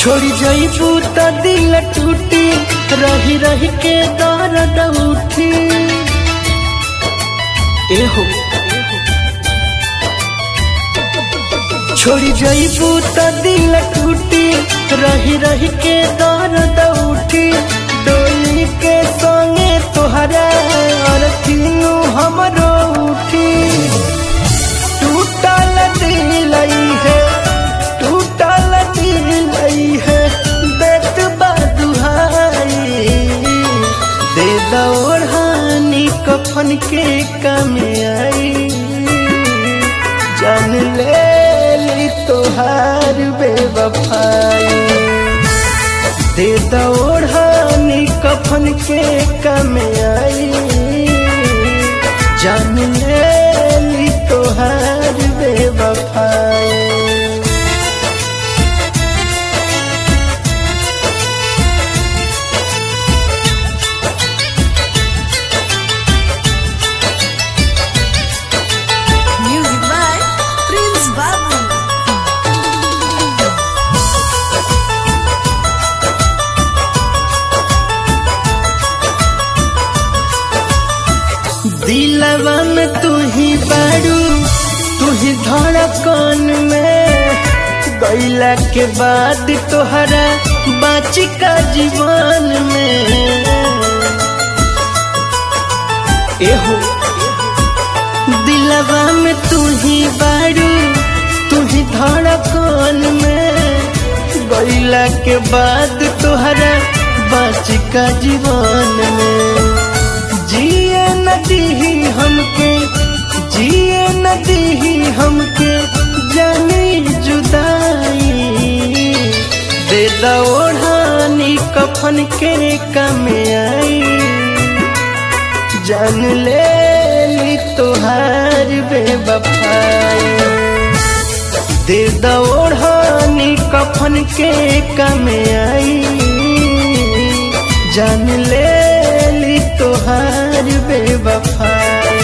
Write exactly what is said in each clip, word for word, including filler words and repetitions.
छोड़ी जईबू त दिल टूटी, रही रही के दर्द उठी। एहो छोड़ी जईबू त दिल टूटी, रही रही के दर्द उठी। डोली के संगे तोहरा और तीनू हमरो उठी। टूटल दिल है, टूटल दिल है, देत बा दुहाई। दे दौड़ानी कफन के काम आई। जान ले ली तोहार बेवफाई। दे दौड़ानी कफन के काम आई। जान ले ली तोहार बेवफाई। Music by Prince Babu. दिलवा में तू ही बारू, तू ही धड़कन में। गईला के बाद तोहरा बाची का जीवन में। एहो दिलवा में तू ही बारू, तू ही धड़कन में। गईला के बाद तोहरा बाची का जीवन में। जिए नदी ही हमके, जिए नदी ही हमके, जानी जुदाई। दे दौड़ानी कफन के काम आई। जान ले ली तोहार बेवफाई। दे दौड़ानी कफन के काम आई। जान ले ली तोहार बेवफाई।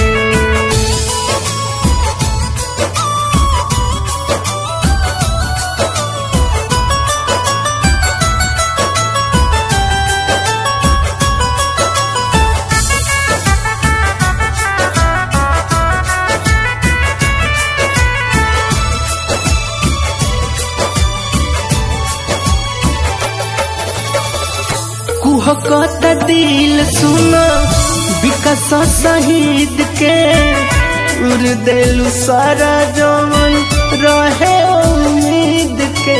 कुहकता दिल सुना विकास शहीद के। उड़ देलू सारा जवन रहे उम्मीद के।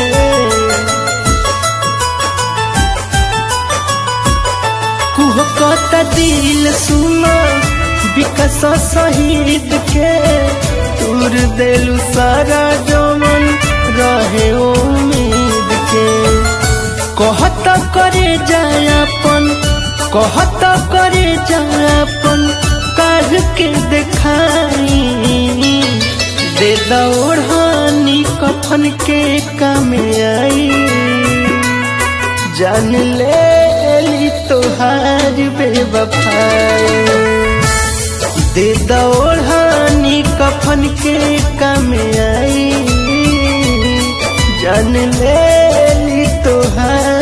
कुहकता दिल सुना विकास शहीद के। उड़ देलू सारा जवन रहे उम्मीद के। कहत करे जायापन, कहत करे जायापन, काढ़ के देखाई। दे दौड़ानी कफन के काम आई। जान ले ली तोहार बेवफाई। दे दौड़ानी कफन के काम आई। जान ले ली तोहार